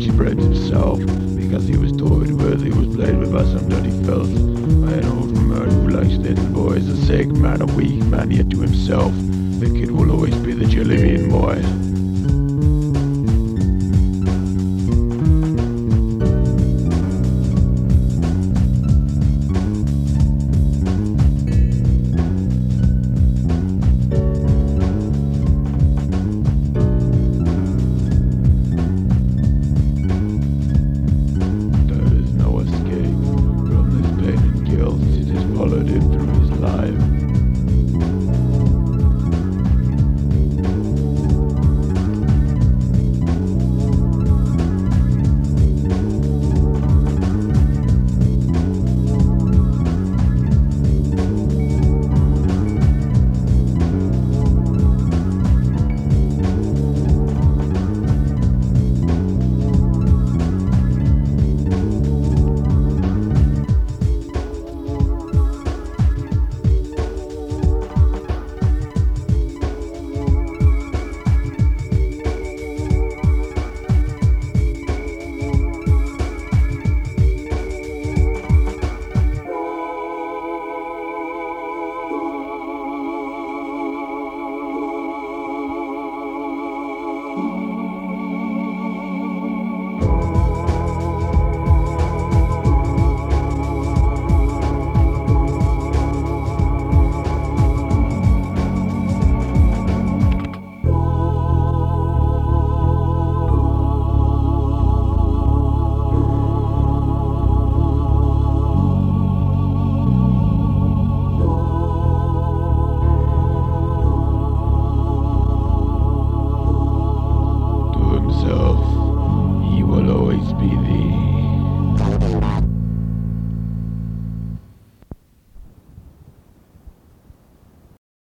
he blamed himself because he was told worthy was played with us some dirty filth by an old man who likes little boys, a sick man, a weak man, yet to himself the kid will always be the jelly bean boy.